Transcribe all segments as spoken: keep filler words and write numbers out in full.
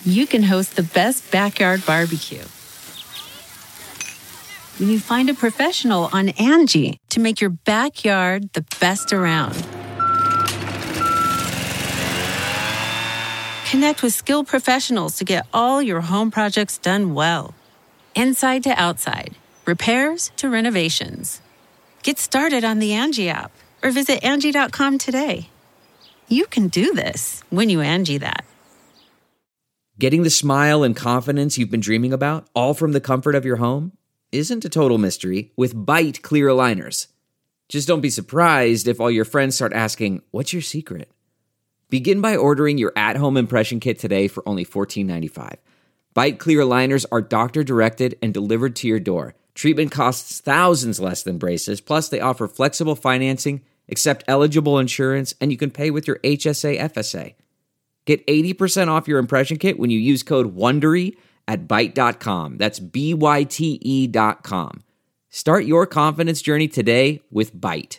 you can host the best backyard barbecue. When you find a professional on Angie to make your backyard the best around. Connect with skilled professionals to get all your home projects done well. Inside to outside, repairs to renovations. Get started on the Angie app or visit Angie dot com today. You can do this when you Angie that. Getting the smile and confidence you've been dreaming about, all from the comfort of your home, isn't a total mystery with Byte clear aligners. Just don't be surprised if all your friends start asking, "What's your secret?" Begin by ordering your at-home impression kit today for only fourteen ninety-five. Byte clear aligners are doctor-directed and delivered to your door. Treatment costs thousands less than braces, plus they offer flexible financing, accept eligible insurance, and you can pay with your H S A F S A. Get eighty percent off your impression kit when you use code WONDERY at byte dot com. That's B Y T E dot com. Start your confidence journey today with Byte.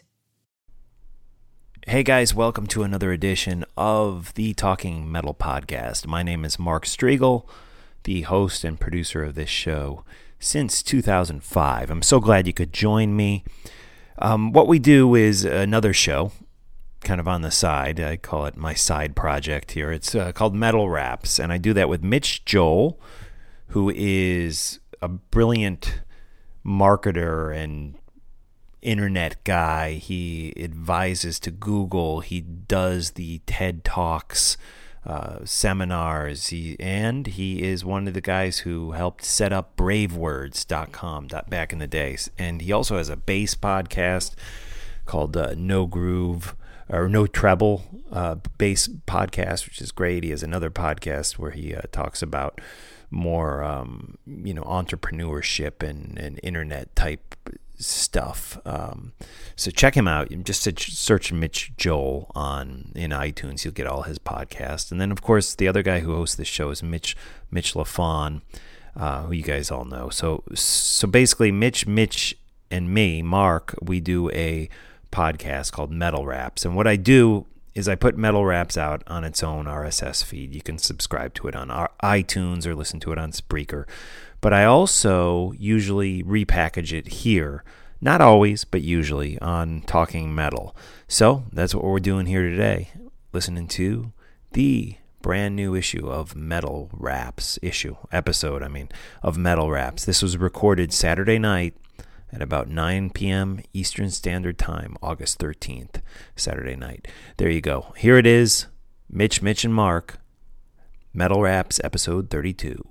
Hey guys, welcome to another edition of the Talking Metal Podcast. My name is Mark Striegel, the host and producer of this show since two thousand five. I'm so glad you could join me. Um, what we do is another show, kind of on the side. I call it my side project here. It's uh, called Metal Raps, and I do that with Mitch Joel, who is a brilliant marketer and internet guy. He advises to Google. He does the TED Talks, uh, seminars, he, and he is one of the guys who helped set up brave words dot com back in the days. And he also has a bass podcast called uh, No Groove, or No Treble uh, bass podcast, which is great. He has another podcast where he uh, talks about more, um, you know, entrepreneurship and, and internet type stuff. Um, so check him out. Just search Mitch Joel on in iTunes. You'll get all his podcasts. And then, of course, the other guy who hosts this show is Mitch Mitch LaFon, uh, who you guys all know. So so basically, Mitch, Mitch, and me, Mark, we do a podcast called Metal Raps. And what I do is I put Metal Raps out on its own R S S feed. You can subscribe to it on our iTunes or listen to it on Spreaker. But I also usually repackage it here. Not always, but usually on Talking Metal. So that's what we're doing here today. Listening to the brand new issue of Metal Raps, issue, episode, I mean, of Metal Raps. This was recorded Saturday night at about nine p.m. Eastern Standard Time, August thirteenth, Saturday night. There you go. Here it is, Mitch, Mitch, and Mark, Metal Raps, episode thirty-two.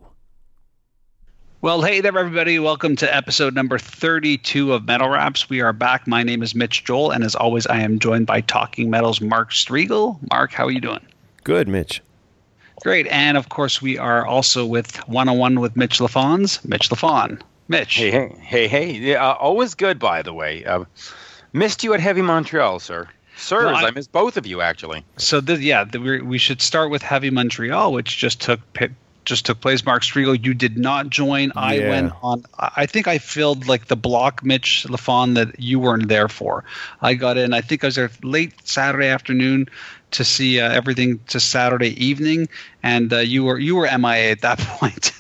Well, hey there, everybody. Welcome to episode number thirty-two of Metal Raps. We are back. My name is Mitch Joel, and as always, I am joined by Talking Metal's Mark Striegel. Mark, how are you doing? Good, Mitch. Great. And, of course, we are also with one-on-one with Mitch LaFon's Mitch LaFon. Mitch. Hey, hey, hey, hey. Yeah, uh, always good, by the way. Uh, missed you at Heavy Montreal, sir. Sirs, well, I, I missed both of you, actually. So, the, yeah, the, we, we should start with Heavy Montreal, which just took just took place. Mark Striegel, you did not join. I yeah. went on. I think I filled like the block, Mitch LaFon, that you weren't there for. I got in. I think I was there late Saturday afternoon to see uh, everything to Saturday evening, and uh, you were you were M I A at that point.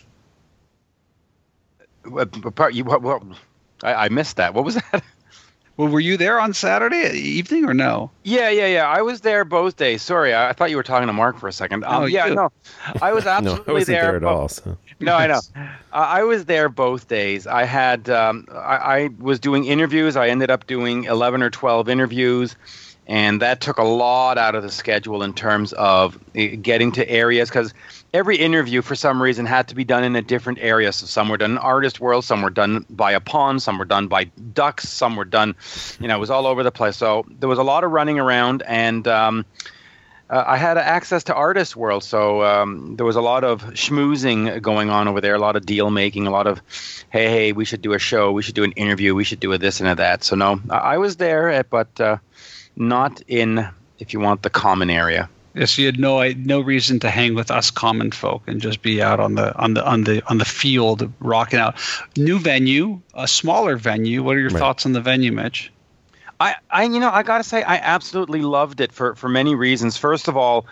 What, you, what, what, I, I missed that. What was that? Well, were you there on Saturday evening or no? Yeah, yeah, yeah. I was there both days. Sorry, I, I thought you were talking to Mark for a second. Um, oh, yeah, you. no, I was absolutely no, I wasn't there, there at both, all. So. No, I know. Uh, I was there both days. I had, um, I, I was doing interviews. I ended up doing eleven or twelve interviews, and that took a lot out of the schedule in terms of getting to areas, because every interview, for some reason, had to be done in a different area. So some were done in Artist World, some were done by a pond, some were done by ducks, some were done, you know, it was all over the place. So there was a lot of running around, and um, uh, I had access to Artist World. So um, there was a lot of schmoozing going on over there, a lot of deal making, a lot of, hey, hey, we should do a show, we should do an interview, we should do a this and a that. So no, I was there, but uh, not in, if you want, the common area. Yes, you had no no reason to hang with us common folk and just be out on the on the on the on the field rocking out. New venue, a smaller venue. What are your right. thoughts on the venue, Mitch? I, I you know I gotta say I absolutely loved it for, for many reasons. First of all,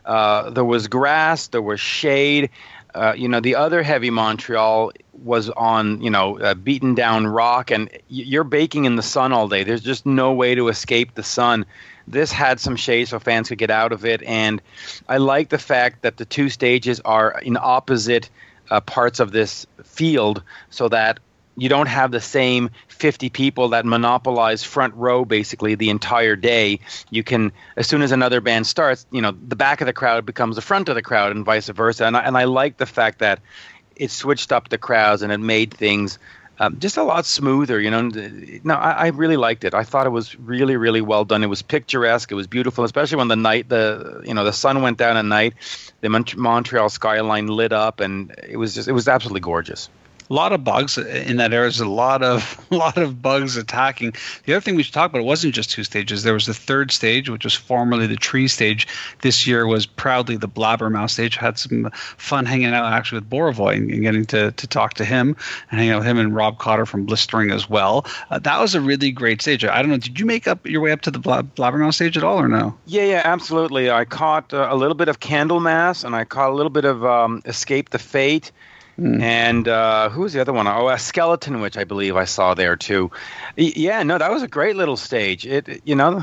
Uh, there was grass, there was shade. Uh, you know, the other Heavy Montreal was on, you know, uh, beaten down rock, and you're baking in the sun all day. There's just no way to escape the sun. This had some shade so fans could get out of it, and I like the fact that the two stages are in opposite uh, parts of this field so that you don't have the same fifty people that monopolize front row basically the entire day. You can, as soon as another band starts, you know, the back of the crowd becomes the front of the crowd and vice versa. And I, and I like the fact that it switched up the crowds and it made things um, just a lot smoother. You know, no, I, I really liked it. I thought it was really, really well done. It was picturesque. It was beautiful, especially when the night, the you know, the sun went down at night, the Mont- Montreal skyline lit up, and it was just, it was absolutely gorgeous. A lot of bugs in that area. There's a lot of a lot of bugs attacking. The other thing we should talk about, it wasn't just two stages. There was the third stage, which was formerly the tree stage. This year was proudly the blabbermouth stage. Had some fun hanging out actually with Borovoy and getting to, to talk to him and hang out with him and Rob Cotter from Blistering as well. Uh, that was a really great stage. I don't know, did you make up your way up to the blab- blabbermouth stage at all or no? Yeah, yeah, absolutely. I caught uh, a little bit of Candlemass and I caught a little bit of um, Escape the Fate. Mm. And uh, who was the other one? Oh, a Skeleton Witch, I believe I saw there too. Y- yeah, no, that was a great little stage. It, you know,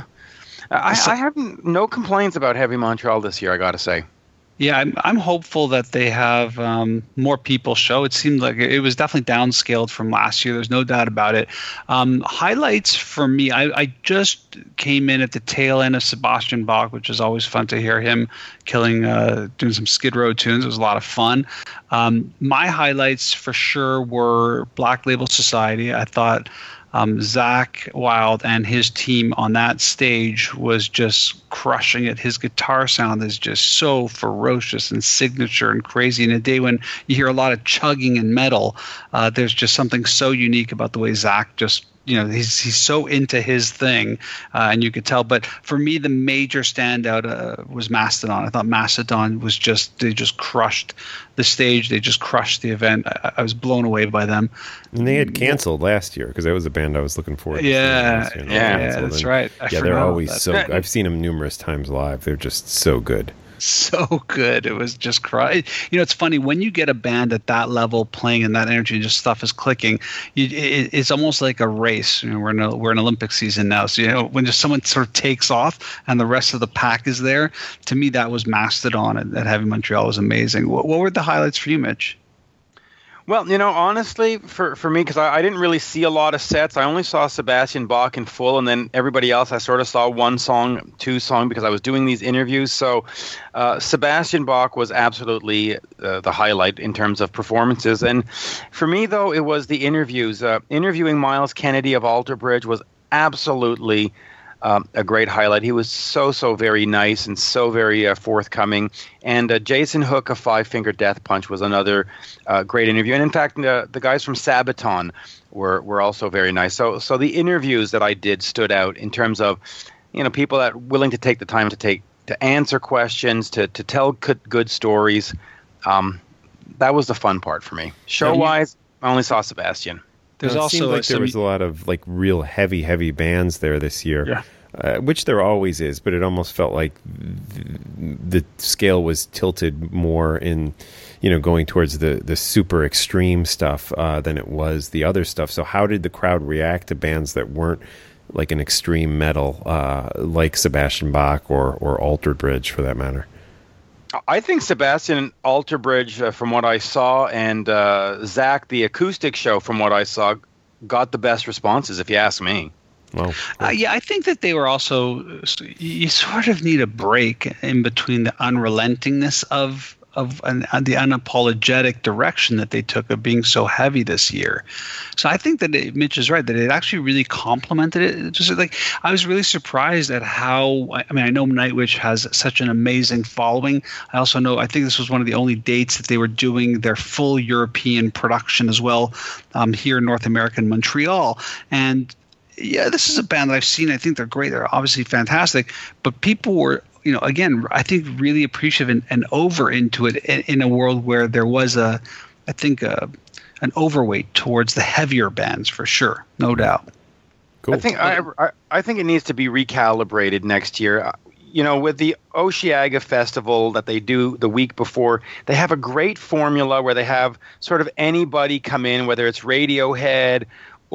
I, I have no complaints about Heavy Montreal this year, I got to say. Yeah, I'm I'm hopeful that they have um, more people show. It seemed like it was definitely downscaled from last year. There's no doubt about it. Um, highlights for me, I, I just came in at the tail end of Sebastian Bach, which is always fun to hear him killing, uh, doing some Skid Row tunes. It was a lot of fun. Um, my highlights for sure were Black Label Society. I thought Um, Zakk Wylde and his team on that stage was just crushing it. His guitar sound is just so ferocious and signature and crazy. In a day when you hear a lot of chugging and metal, uh, there's just something so unique about the way Zakk just, you know, he's he's so into his thing, uh, and you could tell. But for me, the major standout uh, was Mastodon. I thought Mastodon was just, they just crushed the stage. They just crushed the event. I, I was blown away by them. And they had canceled last year because that was a band I was looking forward to. Yeah, seeing yeah, yeah, that's and, right. I yeah, they're always that. so. I've seen them numerous times live. They're just so good. So good. It was just cry. You know, it's funny when you get a band at that level playing and that energy and just stuff is clicking. You, it, it's almost like a race. You know, we're in a, we're in Olympic season now, so you know when just someone sort of takes off and the rest of the pack is there. To me, that was Mastodon at, at Heavy Montreal. Was amazing. What, what were the highlights for you, Mitch? Well, you know, honestly, for, for me, because I, I didn't really see a lot of sets. I only saw Sebastian Bach in full, and then everybody else, I sort of saw one song, two song, because I was doing these interviews. So uh, Sebastian Bach was absolutely uh, the highlight in terms of performances. And for me, though, it was the interviews. Uh, interviewing Miles Kennedy of Alter Bridge was absolutely Um, a great highlight. He was so, so very nice and so very uh, forthcoming. And uh, Jason Hook of Five Finger Death Punch was another uh, great interview. And in fact, uh, the guys from Sabaton were were also very nice. So, so the interviews that I did stood out in terms of, you know, people that willing to take the time to take to answer questions, to to tell good, good stories. Um, that was the fun part for me. Show wise, I only saw Sebastian. There's also seemed like some, there was a lot of like real heavy, heavy bands there this year, yeah. uh, which there always is. But it almost felt like the, the scale was tilted more in, you know, going towards the the super extreme stuff uh, than it was the other stuff. So how did the crowd react to bands that weren't like an extreme metal, uh, like Sebastian Bach or or Alter Bridge for that matter? I think Sebastian Alter Bridge, uh, from what I saw, and uh, Zakk, the acoustic show, from what I saw, got the best responses, if you ask me. Well, uh, yeah, I think that they were also, you sort of need a break in between the unrelentingness of of an, uh, the unapologetic direction that they took of being so heavy this year. So I think that it, Mitch is right, that it actually really complemented it. Just like I was really surprised at how, I mean, I know Nightwish has such an amazing following. I also know, I think this was one of the only dates that they were doing their full European production as well um, here in North America in Montreal. And yeah, this is a band that I've seen. I think they're great. They're obviously fantastic, but people were, you know, again, I think really appreciative and, and over into it in, in a world where there was a, I think, a, an overweight towards the heavier bands for sure, no doubt. Cool. I think I, I I think it needs to be recalibrated next year. you know, with the Osheaga Festival that they do the week before, they have a great formula where they have sort of anybody come in, whether it's Radiohead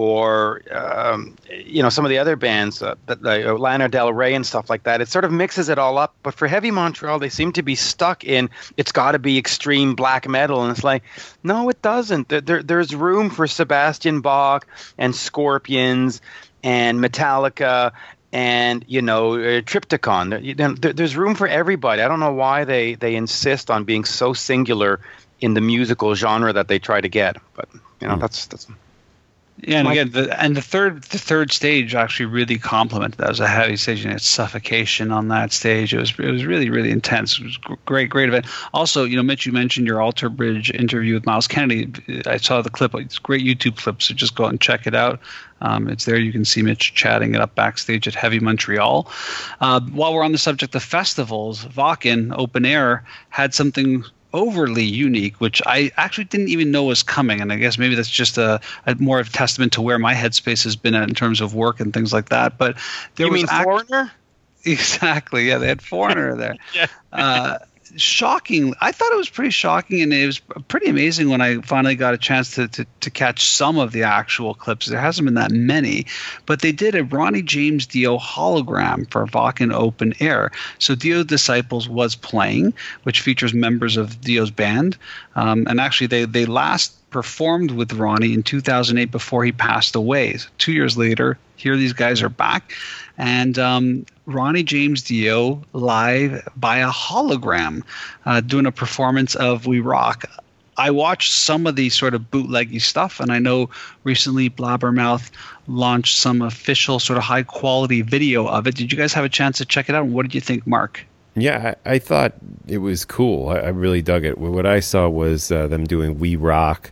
or, um, you know, some of the other bands, uh, like Lana Del Rey and stuff like that. It sort of mixes it all up. But for Heavy Montreal, they seem to be stuck in, it's got to be extreme black metal. And it's like, no, it doesn't. There, there, there's room for Sebastian Bach and Scorpions and Metallica and, you know, uh, Triptychon. There, there, there's room for everybody. I don't know why they, they insist on being so singular in the musical genre that they try to get. But, you know, mm. that's that's... Yeah, and again, the, and the third the third stage actually really complemented that. It was a heavy stage, and it's Suffocation on that stage. It was it was really really intense. It was a great great event. Also, you know, Mitch, you mentioned your Alter Bridge interview with Miles Kennedy. I saw the clip. It's a great YouTube clip, so just go out and check it out. Um, it's there. You can see Mitch chatting it up backstage at Heavy Montreal. Uh, while we're on the subject of festivals, Wacken Open Air had something overly unique, which I actually didn't even know was coming, and I guess maybe that's just a, a more of a testament to where my headspace has been at in terms of work and things like that. But there you was mean act- Foreigner? Exactly, yeah, they had Foreigner there. yeah. uh, shocking. I thought it was pretty shocking, and it was pretty amazing when I finally got a chance to, to to catch some of the actual clips. There hasn't been that many, but they did a Ronnie James Dio hologram for Wacken Open Air. So Dio Disciples was playing, which features members of Dio's band, um, and actually they they last performed with Ronnie in two thousand eight before he passed away. So two years later, here these guys are back, and um, Ronnie James Dio live by a hologram, uh, doing a performance of We Rock. I watched some of the sort of bootleggy stuff, and I know recently Blabbermouth launched some official sort of high quality video of it. Did you guys have a chance to check it out? And what did you think, Mark? Yeah, I, I thought it was cool. I, I really dug it. What I saw was uh, them doing We Rock,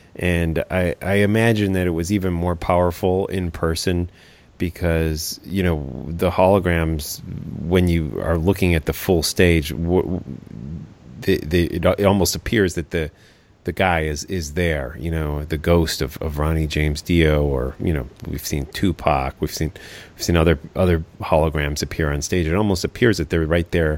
and I, I imagine that it was even more powerful in person because, you know, the holograms, when you are looking at the full stage, w- the, the, it, it almost appears that the the guy is, is there, you know, the ghost of, of Ronnie James Dio, or, you know, we've seen Tupac, we've seen we've seen other other holograms appear on stage. It almost appears that they're right there,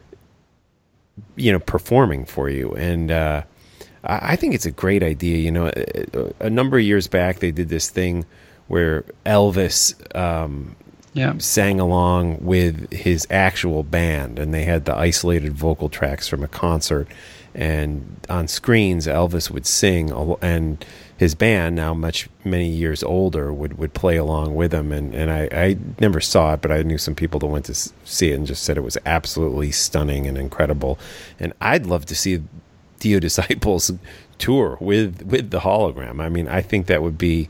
you know, performing for you. And uh, I, I think it's a great idea. You know, a, a number of years back, they did this thing where Elvis um, yeah. sang along with his actual band, and they had the isolated vocal tracks from a concert. And on screens, Elvis would sing, and his band, now much many years older, would, would play along with him. And, and I, I never saw it, but I knew some people that went to see it and just said it was absolutely stunning and incredible. And I'd love to see Dio Disciples tour with with the hologram. I mean, I think that would be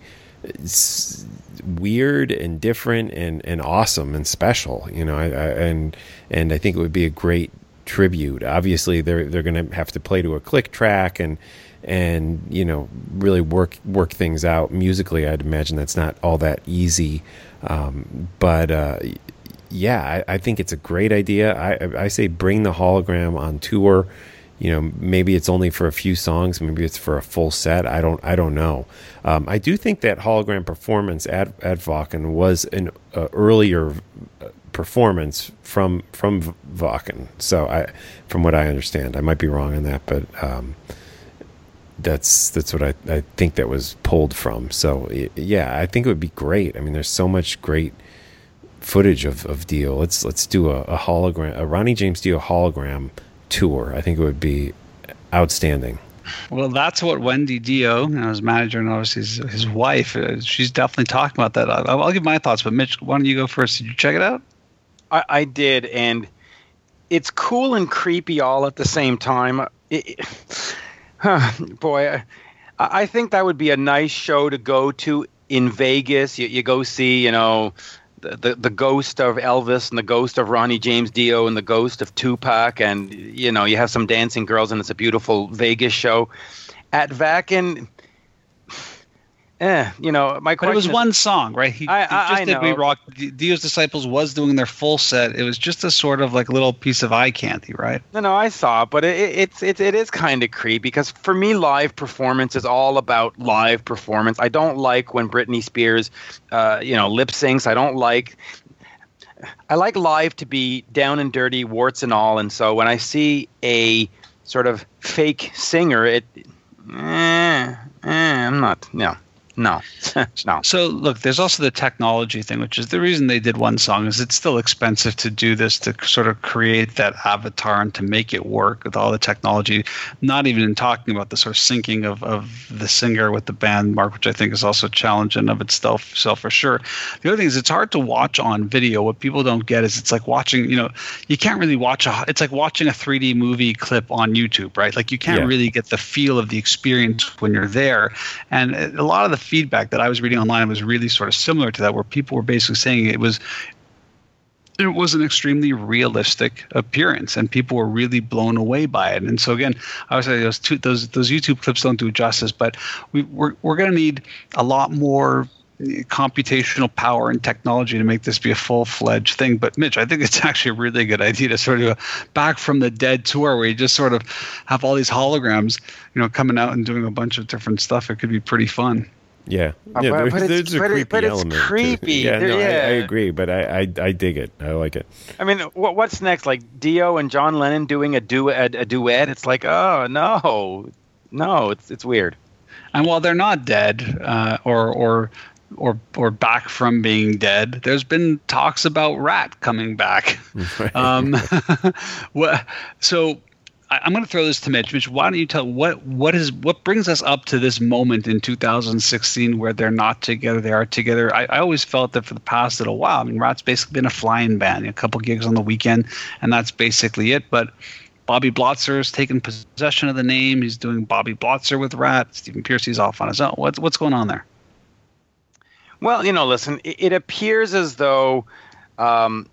weird and different and, and awesome and special, you know. I, I, and and I think it would be a great tribute. Obviously, they're they're going to have to play to a click track and and you know really work work things out musically. I'd imagine that's not all that easy, um, but uh, yeah, I, I think it's a great idea. I I say bring the hologram on tour. You know, maybe it's only for a few songs, maybe it's for a full set. I don't I don't know. Um, I do think that hologram performance at at Wacken was an uh, earlier performance from from Wacken. So I, from what I understand, I might be wrong on that, but um, that's that's what I, I think that was pulled from. So yeah, I think it would be great. I mean, there's so much great footage of, of Dio. Let's let's do a, a hologram, a Ronnie James Dio hologram tour. I think it would be outstanding. Well, that's what Wendy Dio, you know, his manager, and obviously his, his wife, uh, she's definitely talking about that. I'll, I'll give my thoughts, but Mitch, why don't you go first? Did you check it out? I, I did, and it's cool and creepy all at the same time. It, it, huh, boy, I, I think that would be a nice show to go to in Vegas. You, you go see, you know, the, the the ghost of Elvis and the ghost of Ronnie James Dio and the ghost of Tupac, and you know, you have some dancing girls, and it's a beautiful Vegas show. At Wacken, Eh, you know, my question. But it was is, one song, right? He, I, I, he just I did know. We Rock. Dio's Disciples was doing their full set. It was just a sort of like little piece of eye candy, right? No, no, I saw it, but it, it, it's it, it is kind of creepy because for me, live performance is all about live performance. I don't like when Britney Spears, uh, you know, lip syncs. I don't like. I like live to be down and dirty, warts and all. And so when I see a sort of fake singer, it, eh, eh, I'm not, no. No, no. So look, there's also the technology thing, which is the reason they did one song is it's still expensive to do this, to sort of create that avatar and to make it work with all the technology, not even in talking about the sort of syncing of, of the singer with the band, Mark, which I think is also a challenge in of itself, self for sure. The other thing is it's hard to watch on video. What people don't get is it's like watching, you know, you can't really watch a, it's like watching a three D movie clip on YouTube, right? Like you can't yeah. really get the feel of the experience when you're there. And a lot of the feedback that I was reading online was really sort of similar to that, where people were basically saying it was it was an extremely realistic appearance, and people were really blown away by it. And so again, I would say those two, those those YouTube clips don't do justice, but we, we're we're going to need a lot more computational power and technology to make this be a full-fledged thing. But Mitch, I think it's actually a really good idea to sort of a Back from the Dead tour where you just sort of have all these holograms, you know, coming out and doing a bunch of different stuff. It could be pretty fun. Yeah, uh, yeah. But, There's, but it's, there's a but creepy it, but it's element. creepy. Yeah, no, yeah. I, I agree, but I, I, I dig it. I like it. I mean, what, what's next? Like Dio and John Lennon doing a duet? A, a duet? It's like, oh no, no, it's it's weird. And while they're not dead, uh, or or or or back from being dead, there's been talks about Rat coming back. um, what, so. I'm going to throw this to Mitch. Mitch, why don't you tell what what is what brings us up to this moment in two thousand sixteen where they're not together, they are together? I, I always felt that for the past little while, I mean, Rat's basically been a flying band, a couple gigs on the weekend, and that's basically it. But Bobby Blotzer has taken possession of the name. He's doing Bobby Blotzer with Rat. Stephen Pearcy's off on his own. What's what's going on there? Well, you know, listen, it, it appears as though um,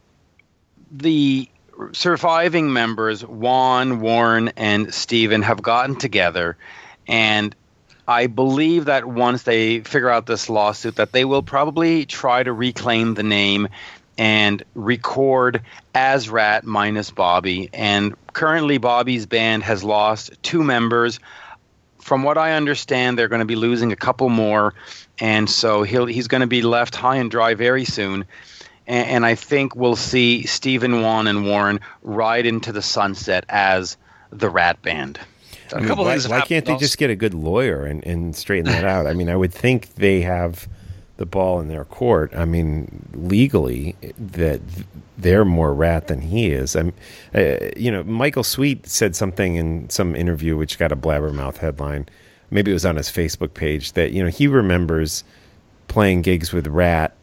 the surviving members, Juan, Warren, and Stephen, have gotten together, and I believe that once they figure out this lawsuit, that they will probably try to reclaim the name and record as Rat minus Bobby. And currently Bobby's band has lost two members. From what I understand, they're going to be losing a couple more, and so he'll he's going to be left high and dry very soon. And I think we'll see Stephen, Juan, and Warren ride into the sunset as the Rat Band. I mean, why why can't they just get a good lawyer and, and straighten that out? I mean, I would think they have the ball in their court. I mean, legally, that they're more Rat than he is. I'm, uh, you know, Michael Sweet said something in some interview which got a blabbermouth headline. Maybe it was on his Facebook page that, you know, he remembers playing gigs with Rat,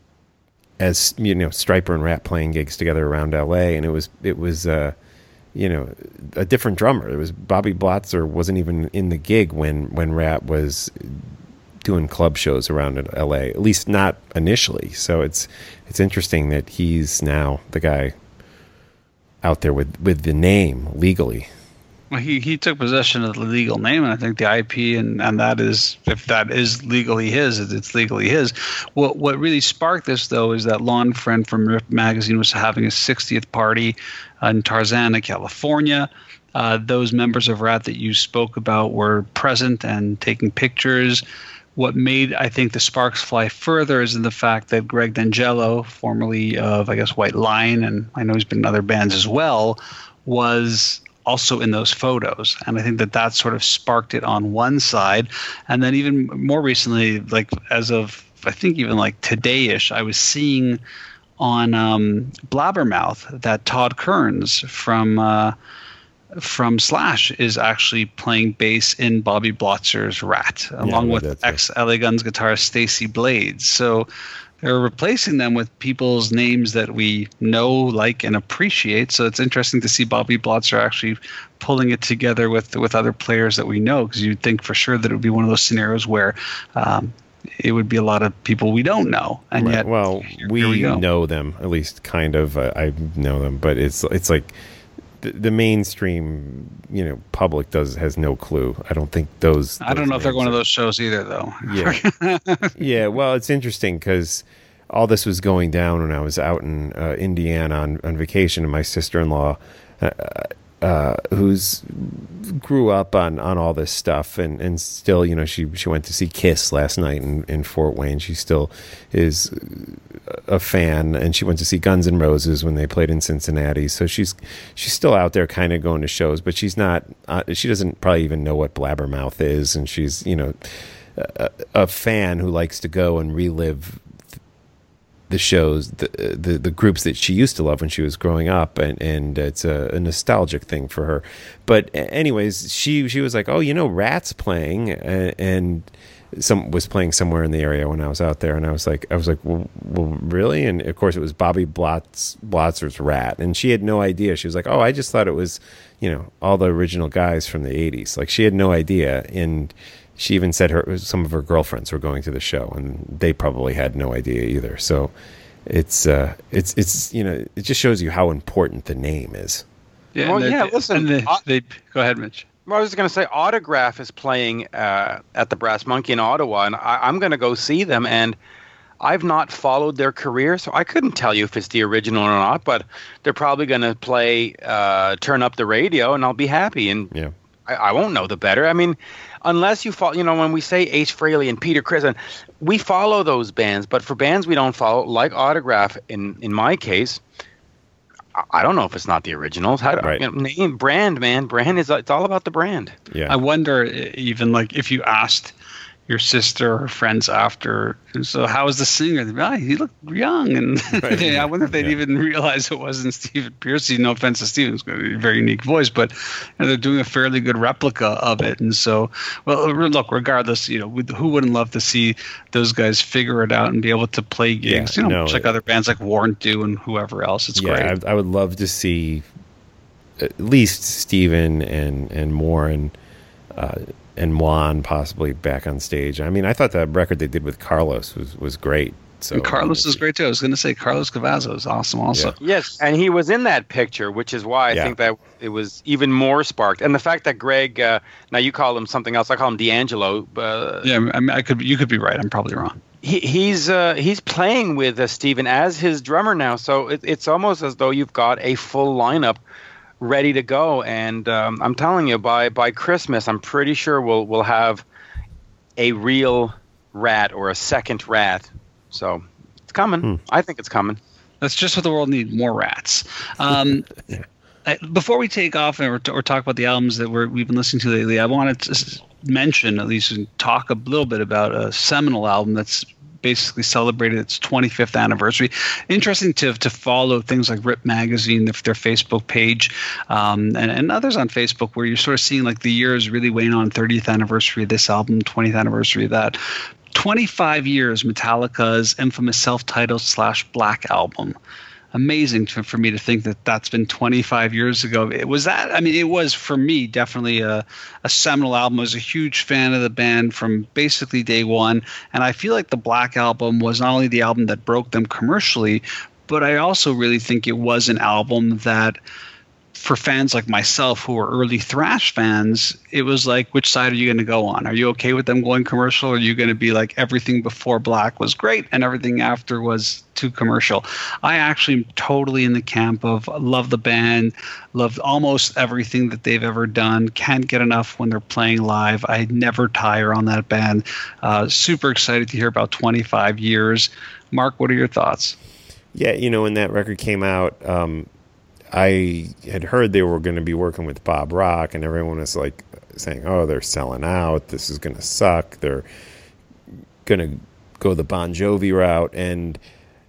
as you know, Stryper and Rat playing gigs together around L A, and it was it was uh, you know, a different drummer. It was Bobby Blotzer wasn't even in the gig when when Rat was doing club shows around L A, at least not initially. So it's it's interesting that he's now the guy out there with with the name legally. Well, he, he took possession of the legal name, and I think the I P, and, and that is, if that is legally his, it's legally his. What what really sparked this, though, is that Lon Friend from Riff Magazine was having his sixtieth party in Tarzana, California. Uh, those members of Rat that you spoke about were present and taking pictures. What made, I think, the sparks fly further is in the fact that Greg D'Angelo, formerly of, I guess, White Lion, and I know he's been in other bands as well, was also in those photos. And I think that that sort of sparked it on one side. And then even more recently, like as of, I think even like today-ish, I was seeing on um, Blabbermouth that Todd Kearns from uh, from Slash is actually playing bass in Bobby Blotzer's Rat, along yeah, with ex-L A Guns guitarist Stacey Blades. So they're replacing them with people's names that we know, like, and appreciate. So it's interesting to see Bobby Blotzer actually pulling it together with with other players that we know, because you'd think for sure that it would be one of those scenarios where um, it would be a lot of people we don't know. And right. yet, well, here, we, here we know them, at least kind of. Uh, I know them, but it's it's like the, the mainstream, you know, public does has no clue. I don't think those. I don't those know if they're one are. of those shows either, though. Yeah, yeah. Well, it's interesting because all this was going down when I was out in uh, Indiana on, on vacation, and my sister-in-law, uh, uh, who's grew up on, on all this stuff, and, and still, you know, she she went to see Kiss last night in, in Fort Wayne. She still is a fan, and she went to see Guns N' Roses when they played in Cincinnati. So she's she's still out there, kind of going to shows, but she's not. Uh, she doesn't probably even know what Blabbermouth is, and she's you know a, a fan who likes to go and relive the shows, the, the the groups that she used to love when she was growing up, and, and it's a, a nostalgic thing for her. But anyways, she she was like, oh, you know, Rat's playing, and, and some was playing somewhere in the area when I was out there, and I was like, I was like, well, well really? And of course, it was Bobby Blotz, Blotzer's Rat, and she had no idea. She was like, oh, I just thought it was, you know, all the original guys from the eighties. Like, she had no idea, and she even said her some of her girlfriends were going to the show, and they probably had no idea either. So it's uh, it's it's you know, it just shows you how important the name is. Yeah, well, they, yeah. Listen, they, uh, they, go ahead, Mitch. Well, I was going to say, Autograph is playing uh, at the Brass Monkey in Ottawa, and I, I'm going to go see them. And I've not followed their career, so I couldn't tell you if it's the original or not. But they're probably going to play uh, "Turn Up the Radio," and I'll be happy. And yeah. I, I won't know the better. I mean, unless you follow, you know, when we say Ace Frehley and Peter Criss, and we follow those bands, but for bands we don't follow, like Autograph, in in my case, I, I don't know if it's not the originals. How, right. you know, name, brand, man, brand is it's all about the brand. Yeah. I wonder even like if you asked your sister or friends after, so how was the singer? They'd be, oh, he looked young, and right. I wonder if they'd yeah. even realize it wasn't Stephen Pearcy. No offense to Stephen, he's got a very unique voice, but you know, they're doing a fairly good replica of it. And so, well, look, regardless, you know, who wouldn't love to see those guys figure it out and be able to play gigs? Yeah, you know, no, much like it, other bands like Warrant do and whoever else. It's yeah, great. I, I would love to see at least Stephen and and Warren. Uh, and Juan possibly back on stage. I mean, I thought that record they did with Carlos was, was great. So and Carlos is great too. I was going to say Carlos Cavazzo is awesome also. Yeah. Yes, and he was in that picture, which is why I Yeah. think that it was even more sparked. And the fact that Greg, uh, now you call him something else, I call him D'Angelo. Uh, Yeah, I mean, I could. You could be right. I'm probably wrong. he, he's uh, he's playing with uh, Stephen as his drummer now, so it, it's almost as though you've got a full lineup ready to go. And um, I'm telling you, by by Christmas, I'm pretty sure we'll we'll have a real Rat or a second Rat. So it's coming. Hmm. I think it's coming. That's just what the world needs, more rats. Um, Yeah. I, before we take off and or, or talk about the albums that we're, we've been listening to lately, I wanted to s- mention, at least, and talk a little bit about a seminal album that's basically celebrated its twenty-fifth anniversary. Interesting to to follow things like Rip Magazine, their, their Facebook page, um, and, and others on Facebook, where you're sort of seeing like the years really weighing on thirtieth anniversary of this album, twentieth anniversary of that. twenty-five years, Metallica's infamous self-titled slash Black album. Amazing to, for me to think that that's been twenty-five years ago. It was that, I mean, it was for me definitely a, a seminal album. I was a huge fan of the band from basically day one. And I feel like the Black album was not only the album that broke them commercially, but I also really think it was an album that, for fans like myself who were early thrash fans, it was like, which side are you going to go on? Are you okay with them going commercial? Or are you going to be like, everything before Black was great and everything after was too commercial? I actually am totally in the camp of love the band, love almost everything that they've ever done, can't get enough when they're playing live. I never tire on that band. Uh, super excited to hear about twenty-five years. Mark, what are your thoughts? Yeah, you know, when that record came out, um, I had heard they were going to be working with Bob Rock, and everyone was like saying, oh, they're selling out. This is going to suck. They're going to go the Bon Jovi route. And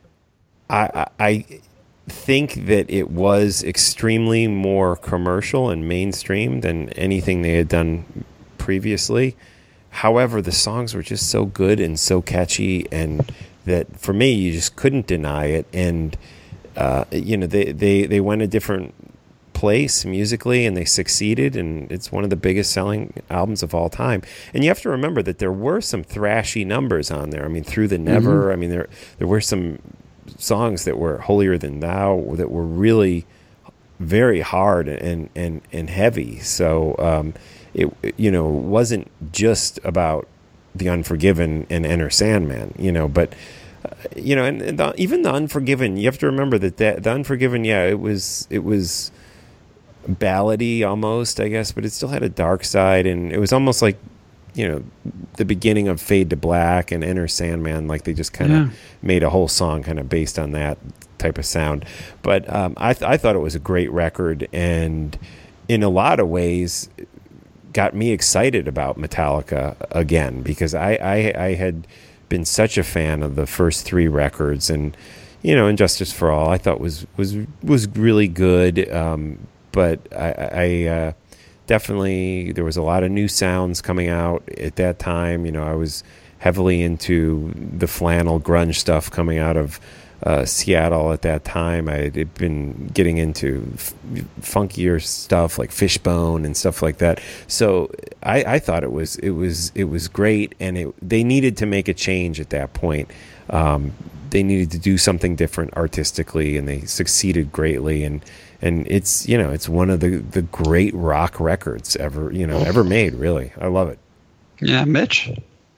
I, I think that it was extremely more commercial and mainstream than anything they had done previously. However, the songs were just so good and so catchy, and that for me, you just couldn't deny it. And Uh, you know, they, they, they went a different place musically, and they succeeded, and it's one of the biggest selling albums of all time. And you have to remember that there were some thrashy numbers on there. I mean, Through the Never, mm-hmm. I mean, there there were some songs that were Holier Than Thou that were really very hard and, and, and heavy. So, um, it, you know, wasn't just about The Unforgiven and Enter Sandman, you know, but you know, and, and the, even the Unforgiven, you have to remember that, that the Unforgiven, yeah, it was it was ballady almost, I guess, but it still had a dark side, and it was almost like, you know, the beginning of Fade to Black and Enter Sandman. Like they just kind of yeah. made a whole song kind of based on that type of sound. But um, I, th- I thought it was a great record, and in a lot of ways got me excited about Metallica again, because I, I, I had been such a fan of the first three records, and, you know, Injustice for All I thought was, was, was really good. Um, but I, I uh, definitely, there was a lot of new sounds coming out at that time. You know, I was heavily into the flannel grunge stuff coming out of uh, Seattle at that time. I had been getting into f- funkier stuff like Fishbone and stuff like that. So I, I thought it was it was it was great, and it, they needed to make a change at that point. Um, they needed to do something different artistically, and they succeeded greatly. And and it's, you know, it's one of the, the great rock records ever, you know, ever made. Really, I love it. Yeah, Mitch.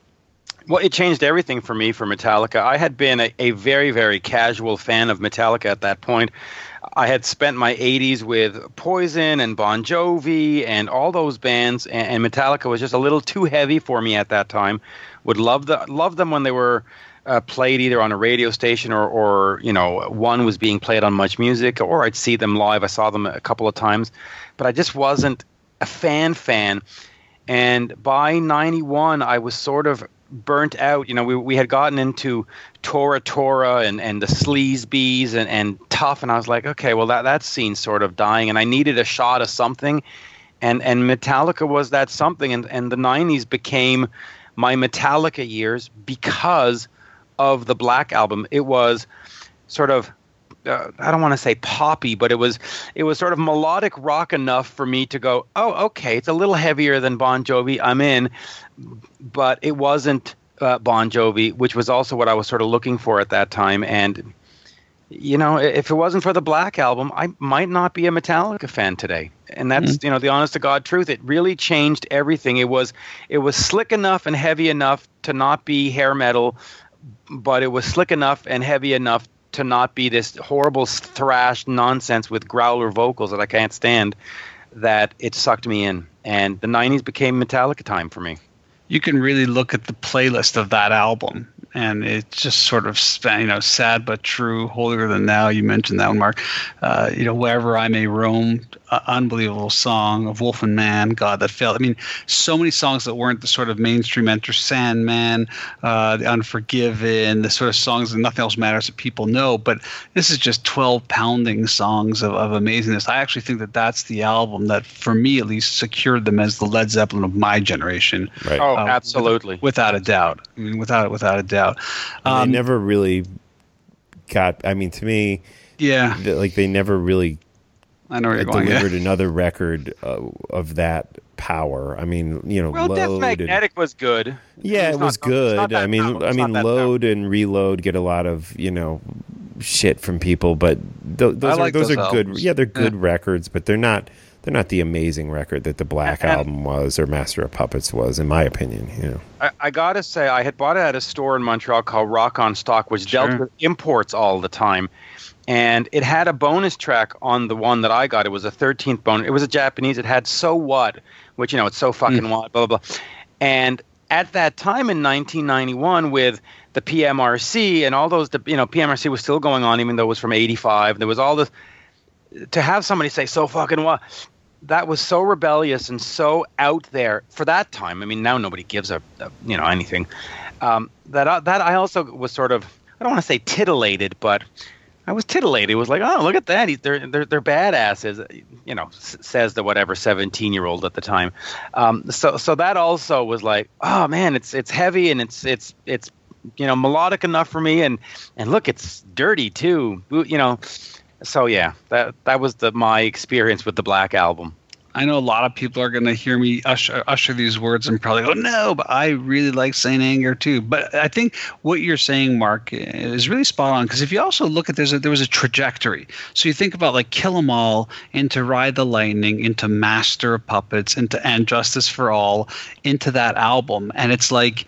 Well, it changed everything for me for Metallica. I had been a, a very, very casual fan of Metallica at that point. I had spent my eighties with Poison and Bon Jovi and all those bands, and, and Metallica was just a little too heavy for me at that time. Would love the love them when they were uh, played either on a radio station or, or, you know, one was being played on Much Music, or I'd see them live. I saw them a couple of times, but I just wasn't a fan fan. And by ninety-one, I was sort of burnt out. You know, we we had gotten into Tora Tora and, and the Sleaze Bees and, and Tough, and I was like, okay, well, that, that scene's sort of dying, and I needed a shot of something, and and Metallica was that something, and, and the nineties became my Metallica years because of the Black Album. It was sort of, uh, I don't want to say poppy, but it was it was sort of melodic rock enough for me to go, oh, okay, it's a little heavier than Bon Jovi, I'm in. But it wasn't uh, Bon Jovi, which was also what I was sort of looking for at that time. And, you know, if it wasn't for the Black Album, I might not be a Metallica fan today. And that's, mm-hmm. you know, the honest to God truth. It really changed everything. It was it was slick enough and heavy enough to not be hair metal, but it was slick enough and heavy enough to not be this horrible thrash nonsense with growler vocals that I can't stand, that it sucked me in. And the nineties became Metallica time for me. You can really look at the playlist of that album, and it's just sort of, you know, sad but true. Holier Than Thou, you mentioned that one, Mark. Uh, you know, Wherever I May Roam, uh, unbelievable song. Of Wolf and Man, God That Failed. I mean, so many songs that weren't the sort of mainstream Enter Sandman, uh, The Unforgiven, the sort of songs that Nothing Else Matters that people know. But this is just twelve pounding songs of, of amazingness. I actually think that that's the album that, for me at least, secured them as the Led Zeppelin of my generation. Right. Oh, uh, absolutely. With, without a doubt. I mean, without without a doubt. Um, they never really got, I mean, to me, yeah, th- like they never really I know where you're going, delivered yeah. another record uh, of that power. I mean, you know, well, Load Death Magnetic and, was good. Yeah, it, it was not, good. I mean, power. I mean, Load power. and Reload get a lot of, you know, shit from people, but th- those like are those, those are good. albums. Yeah, they're good yeah. records, but they're not they're not the amazing record that the Black and, Album was or Master of Puppets was, in my opinion. You know, I, I gotta say, I had bought it at a store in Montreal called Rock on Stock, which sure. dealt with imports all the time. And it had a bonus track on the one that I got. It was a thirteenth bonus. It was a Japanese. It had So What, which, you know, it's so fucking mm. what, blah, blah, blah. And at that time in nineteen ninety-one with the P M R C and all those, you know, P M R C was still going on, even though it was from eighty-five. There was all this. To have somebody say So Fucking What, that was so rebellious and so out there for that time. I mean, now nobody gives a, a you know, anything. Um, that, uh, that I also was sort of, I don't want to say titillated, but I was titillated. It was like, oh, look at that. He's, they're, they're, they're badasses, you know, s- says the whatever seventeen-year-old at the time. Um, so so that also was like, oh, man, it's it's heavy and it's, it's, it's you know, melodic enough for me. And, and look, it's dirty, too, you know. So, yeah, that that was the my experience with the Black Album. I know a lot of people are going to hear me usher, usher these words and probably go, no, but I really like Saint Anger too. But I think what you're saying, Mark, is really spot on, because if you also look at there's a, there was a trajectory. So you think about like Kill 'Em All into Ride the Lightning, into Master of Puppets, into And Justice for All, into that album. And it's like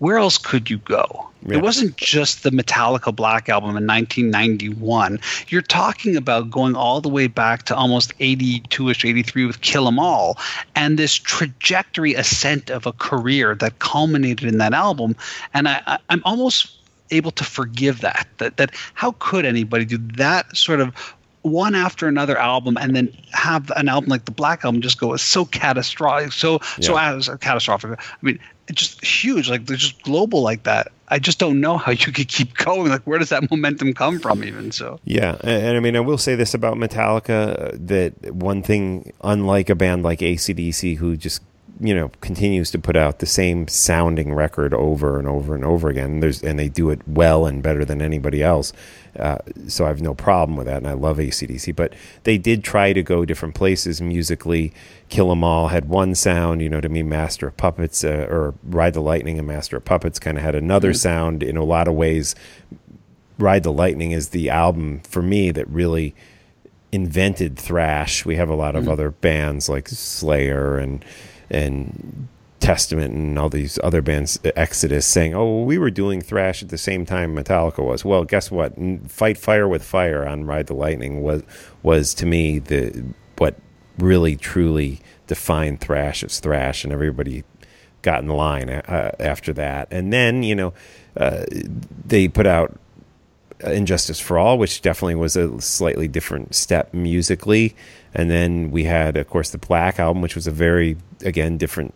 where else could you go? Yeah. It wasn't just the Metallica Black Album in nineteen ninety-one. You're talking about going all the way back to almost eighty-two-ish, eighty-three with Kill 'Em All, and this trajectory ascent of a career that culminated in that album. And I, I, I'm almost able to forgive that, that, that how could anybody do that sort of one after another album and then have an album like the Black Album just go so catastrophic, so yeah. so as catastrophic. I mean, it's just huge. Like they're just global like that. I just don't know how you could keep going. Like where does that momentum come from? Even so. Yeah, and, and I mean, I will say this about Metallica: that one thing, unlike a band like A C D C, who just you know continues to put out the same sounding record over and over and over again. There's and they do it well and better than anybody else. Uh, so I have no problem with that, and I love A C D C. But they did try to go different places musically. Kill 'Em All had one sound, you know, to me, Master of Puppets, uh, or Ride the Lightning and Master of Puppets kind of had another mm-hmm. sound in a lot of ways. Ride the Lightning is the album, for me, that really invented thrash. We have a lot of mm-hmm. other bands like Slayer and and Testament and all these other bands, Exodus, saying, oh, well, we were doing thrash at the same time Metallica was. Well, guess what? Fight Fire with Fire on Ride the Lightning was, was to me, the what really, truly defined thrash as thrash, and everybody got in line uh, after that. And then, you know, uh, they put out Injustice for All, which definitely was a slightly different step musically. And then we had, of course, the Black Album, which was a very, again, different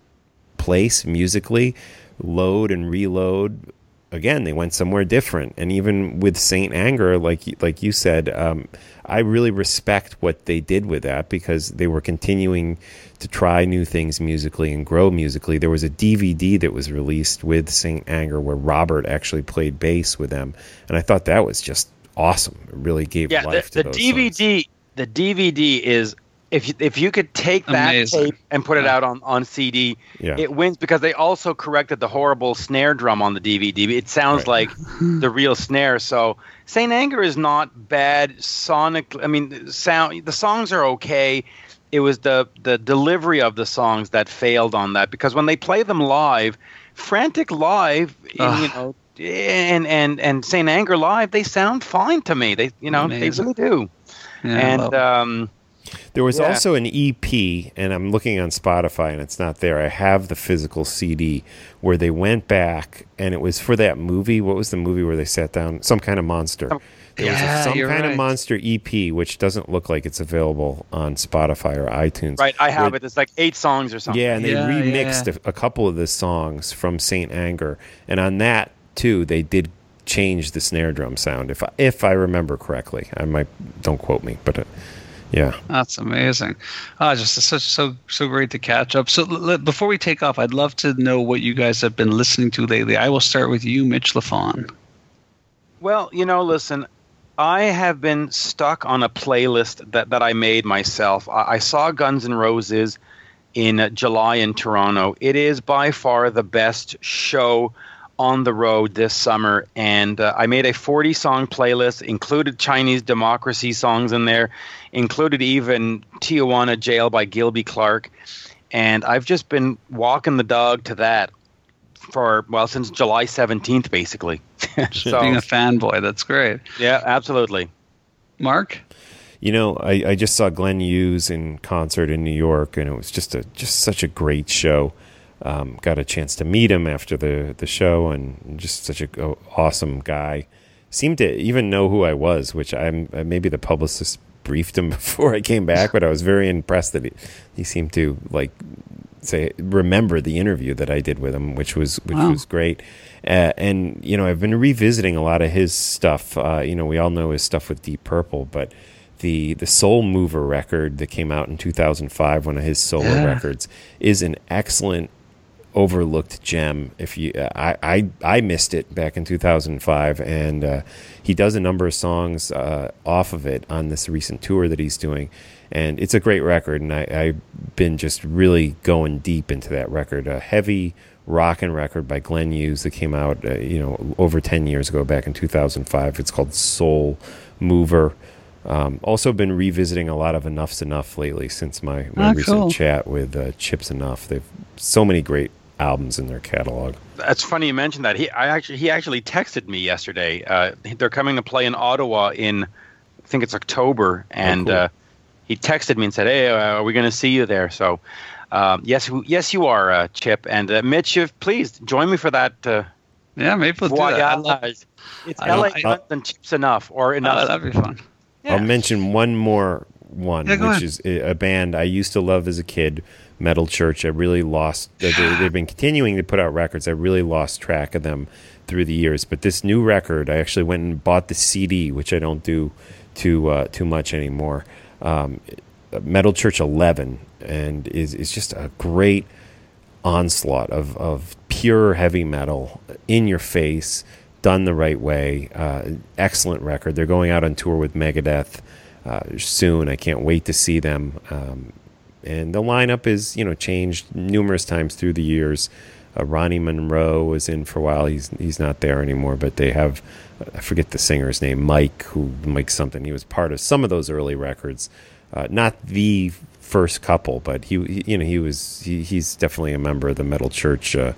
place musically. Load and Reload, again, they went somewhere different. And even with Saint Anger, like like you said, um, I really respect what they did with that, because they were continuing to try new things musically and grow musically. There was a D V D that was released with Saint Anger where Robert actually played bass with them, and I thought that was just awesome. It really gave yeah, life the, to the those D V D. songs. The D V D is, if you, if you could take that Amazing. tape and put it yeah. out on, on C D, yeah. it wins, because they also corrected the horrible snare drum on the D V D. It sounds right. like the real snare. So Saint Anger is not bad sonic. I mean, sound. The songs are okay. It was the the delivery of the songs that failed on that, because when they play them live, Frantic live, in, you know, and and and Saint Anger live, they sound fine to me. They you know Amazing. they really do. Yeah, and um, there was yeah. also an E P, and I'm looking on Spotify, and it's not there. I have the physical C D where they went back, and it was for that movie. What was the movie where they sat down? Some Kind of Monster. There yeah, was a, some you're kind right. of monster E P, which doesn't look like it's available on Spotify or iTunes. Right, I have where, it. It's like eight songs or something. Yeah, and they Yeah, remixed yeah. a, a couple of the songs from Saint Anger, and on that too, they did change the snare drum sound. If I, if I remember correctly, I might don't quote me, but. Uh, Yeah, that's amazing. Ah, just such so so great to catch up. So l- before we take off, I'd love to know what you guys have been listening to lately. I will start with you, Mitch Lafon. Well, you know, listen, I have been stuck on a playlist that, that I made myself. I, I saw Guns N' Roses in uh, July in Toronto. It is by far the best show on the road this summer, and uh, I made a forty-song playlist, included Chinese Democracy songs in there, included even Tijuana Jail by Gilby Clarke, and I've just been walking the dog to that for, well, since July seventeenth, basically. So, being a fanboy, that's great. Yeah, absolutely. Mark? You know, I, I just saw Glenn Hughes in concert in New York, and it was just a just such a great show. Um, got a chance to meet him after the, the show, and just such a oh, awesome guy. Seemed to even know who I was, which I'm maybe the publicist briefed him before I came back, but I was very impressed that he, he seemed to like say remember the interview that I did with him, which was which wow. was great. Uh, and you know, I've been revisiting a lot of his stuff. Uh, you know, we all know his stuff with Deep Purple, but the the Soul Mover record that came out in two thousand five, one of his solo yeah. records, is an excellent overlooked gem. If you, uh, I, I, I missed it back in two thousand five, and uh, he does a number of songs uh, off of it on this recent tour that he's doing, and it's a great record. And I, I've been just really going deep into that record. A heavy rockin' record by Glenn Hughes that came out, uh, you know, over ten years ago, back in two thousand five. It's called Soul Mover. Um, also been revisiting a lot of Enough's Enough lately since my, my ah, recent cool. chat with uh, Chips Enough. They've so many great albums in their catalog. That's funny you mentioned that. He I actually he actually texted me yesterday. Uh, they're coming to play in Ottawa in, I think it's October, and oh, cool. uh, he texted me and said, "Hey, uh, are we going to see you there?" So, um, yes, yes, you are, uh, Chip, and uh, Mitch. If, please join me for that. Uh, yeah, maybe we'll do that. It's L A Guns and Chips enough, or enough. Uh, that'd be fun. Yeah. I'll mention one more one, yeah, which ahead. is a band I used to love as a kid, Metal Church. I really lost, they, they've been continuing to put out records. I really lost track of them through the years. But this new record, I actually went and bought the C D, which I don't do too uh, too much anymore. Um, Metal Church eleven, and is, is just a great onslaught of, of pure heavy metal in your face, done the right way. Uh, excellent record. They're going out on tour with Megadeth uh, soon. I can't wait to see them. Um, and the lineup is, you know, changed numerous times through the years. Uh, Ronnie Monroe was in for a while. He's he's not there anymore, but they have, I forget the singer's name, Mike, who Mike something. He was part of some of those early records. Uh, not the first couple, but he, he you know, he was he, he's definitely a member of the Metal Church uh,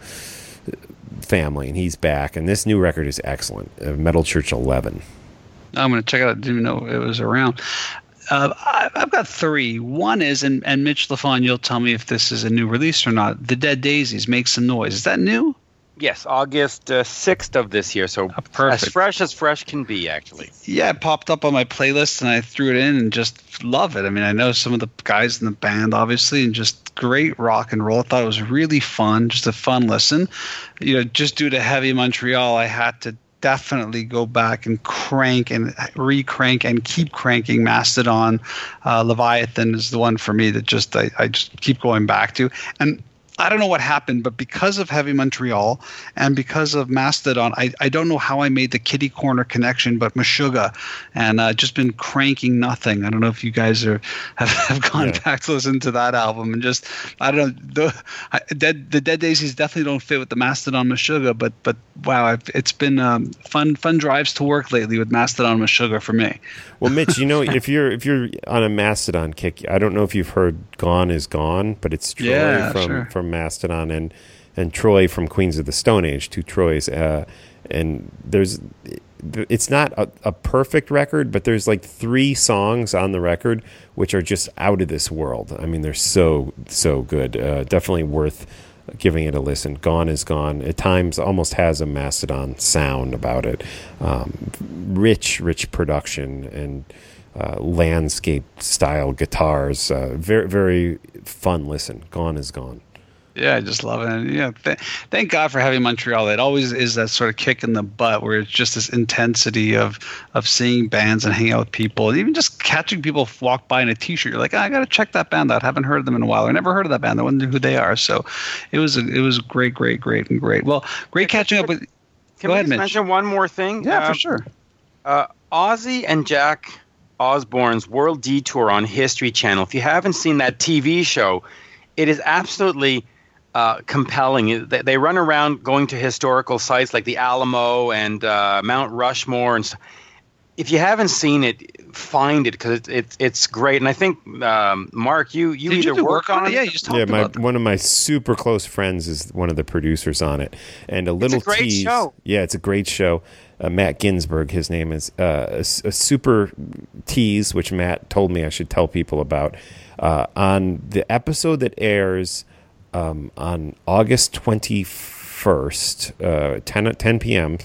family, and he's back. And this new record is excellent. Uh, Metal Church eleven. I'm going to check it out. I didn't even know it was around. Uh, I, I've got three. One is, and, and Mitch Lafon, you'll tell me if this is a new release or not. The Dead Daisies, Make Some Noise. Is that new? Yes, August uh, sixth of this year. So oh, as fresh as fresh can be, actually. Yeah, it popped up on my playlist, and I threw it in and just love it. I mean, I know some of the guys in the band, obviously, and just great rock and roll. I thought it was really fun, just a fun listen. You know, just due to Heavy Montreal, I had to definitely go back and crank and re-crank and keep cranking Mastodon. uh, Leviathan is the one for me that just I, I just keep going back to. And I don't know what happened, but because of Heavy Montreal and because of Mastodon, I, I don't know how I made the kitty corner connection, but Meshuggah, and uh, just been cranking nothing. I don't know if you guys are have, have gone yeah. back to listen to that album, and just I don't know the I, Dead, the Dead Daisies definitely don't fit with the Mastodon Meshuggah, but but wow, I've, it's been um, fun fun drives to work lately with Mastodon Meshuggah for me. Well, Mitch, you know, if you're if you're on a Mastodon kick, I don't know if you've heard "Gone Is Gone," but it's Troy yeah, from sure. from Mastodon and and Troy from Queens of the Stone Age, two Troys, uh, and there's it's not a, a perfect record, but there's like three songs on the record which are just out of this world. I mean, they're so so good. Uh, definitely worth giving it a listen. Gone Is Gone. At times, almost has a Mastodon sound about it. Um, rich, rich production and uh, landscape style guitars. Uh, very, very fun listen. Gone Is Gone. Yeah, I just love it. And, yeah, th- thank God for Heavy Montreal. It always is that sort of kick in the butt where it's just this intensity of of seeing bands and hanging out with people, and even just catching people walk by in a T-shirt. You're like, oh, I got to check that band out. I haven't heard of them in a while. I never heard of that band. I wonder who they are. So it was a, it was great, great, great, and great. Well, great catching up with. Can Go we ahead, just Mitch. mention one more thing? Yeah, um, for sure. Uh, Ozzy and Jack Osbourne's World Detour on History Channel. If you haven't seen that T V show, it is absolutely Uh, compelling. They, they run around going to historical sites like the Alamo and uh, Mount Rushmore, and st- if you haven't seen it, find it because it's it's it's great. And I think um, Mark, you you Did either you work, work on on it? Yeah, you just talked Yeah, my, about that. one of my super close friends is one of the producers on it, and a little It's a great tease. show. Yeah, it's a great show. Uh, Matt Ginsberg, his name is. Uh, a, a super tease, which Matt told me I should tell people about uh, on the episode that airs. Um, on August twenty-first, uh, ten p.m.,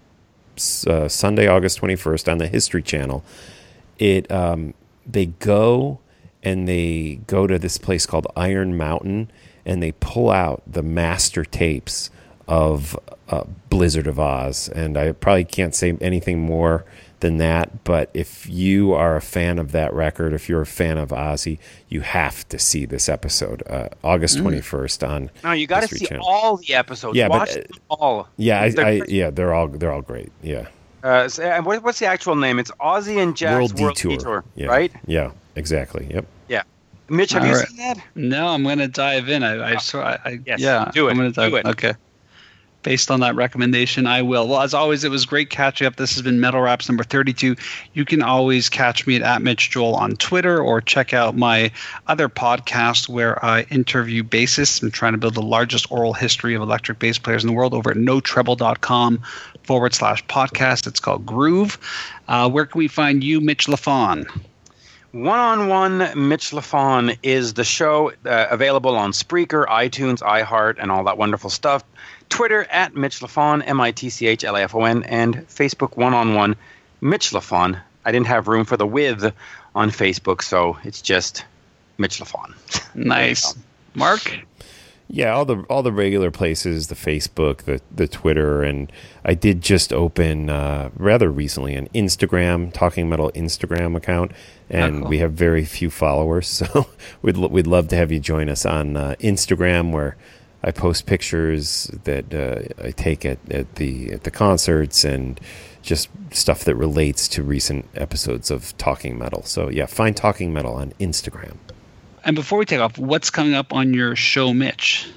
uh, Sunday, August twenty-first, on the History Channel, it um, they go and they go to this place called Iron Mountain, and they pull out the master tapes of uh, Blizzard of Oz. And I probably can't say anything more than that, but if you are a fan of that record, if you're a fan of Ozzy, you have to see this episode, uh, August twenty-first on. No, you got to see Channel. all the episodes. Yeah, Watch but, uh, them all. Yeah, I, They're I, great. yeah, they're all they're all great. Yeah. Uh, so, and what, what's the actual name? It's Ozzy and Jack's World World, Detour. Detour, Yeah. right? Yeah, exactly. Yep. Yeah. Mitch, have All you right. seen that? No, I'm going to dive in. I, I, so I, I Yes, yeah, do it, I'm going to dive do it. Okay. Based on that recommendation, I will. Well, as always, it was great catching up. This has been Metal Raps number thirty-two. You can always catch me at, at Mitch Joel on Twitter, or check out my other podcast where I interview bassists. I'm trying to build the largest oral history of electric bass players in the world over at notreble.com forward slash podcast. It's called Groove. Uh, where can we find you, Mitch Lafon? One-on-One Mitch Lafon is the show, uh, available on Spreaker, iTunes, iHeart, and all that wonderful stuff. Twitter at Mitch Lafon, M I T C H L A F O N, and Facebook One-on-One Mitch Lafon. I didn't have room for the with on Facebook, so it's just Mitch Lafon. Nice. Mark? Yeah, all the all the regular places, the Facebook, the the Twitter, and I did just open uh, rather recently an Instagram, Talking Metal Instagram account, and oh, cool. we have very few followers, so we'd we'd love to have you join us on uh, Instagram, where I post pictures that uh, I take at, at the at the concerts and just stuff that relates to recent episodes of Talking Metal. So yeah, find Talking Metal on Instagram. And before we take off, what's coming up on your show, Mitch?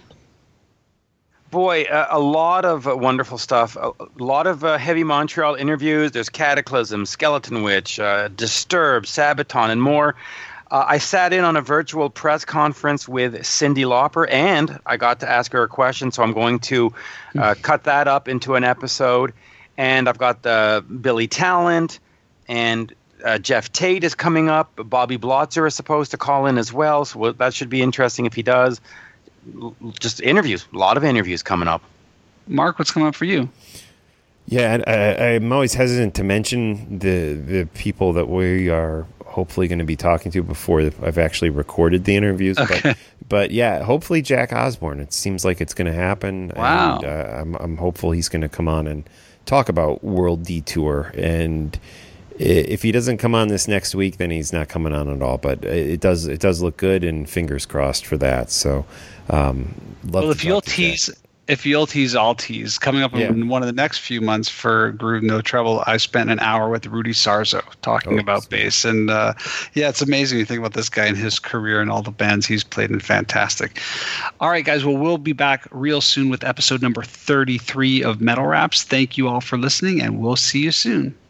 Boy, uh, a lot of uh, wonderful stuff. A lot of uh, Heavy Montreal interviews. There's Cataclysm, Skeleton Witch, uh, Disturbed, Sabaton, and more. Uh, I sat in on a virtual press conference with Cyndi Lauper, and I got to ask her a question, so I'm going to uh, cut that up into an episode. And I've got uh, Billy Talent, and uh, Jeff Tate is coming up. Bobby Blotzer is supposed to call in as well, so that should be interesting if he does. Just interviews, a lot of interviews coming up. Mark, what's coming up for you? Yeah, I, I'm always hesitant to mention the the people that we are hopefully going to be talking to before I've actually recorded the interviews. Okay. But, but yeah, hopefully Jack Osborne. It seems like it's going to happen. Wow. And, uh, I'm, I'm hopeful he's going to come on and talk about World Detour. And if he doesn't come on this next week, then he's not coming on at all. But it does it does look good, and fingers crossed for that. So, um, love well, to if you'll to tease. Jack. If you'll tease, I'll tease. Coming up yeah. in one of the next few months for Groove No Trouble, I spent an hour with Rudy Sarzo talking oh, about bass. And uh, yeah, it's amazing you think about this guy and his career and all the bands he's played in. Fantastic. All right, guys. Well, we'll be back real soon with episode number thirty-three of Metal Raps. Thank you all for listening, and we'll see you soon.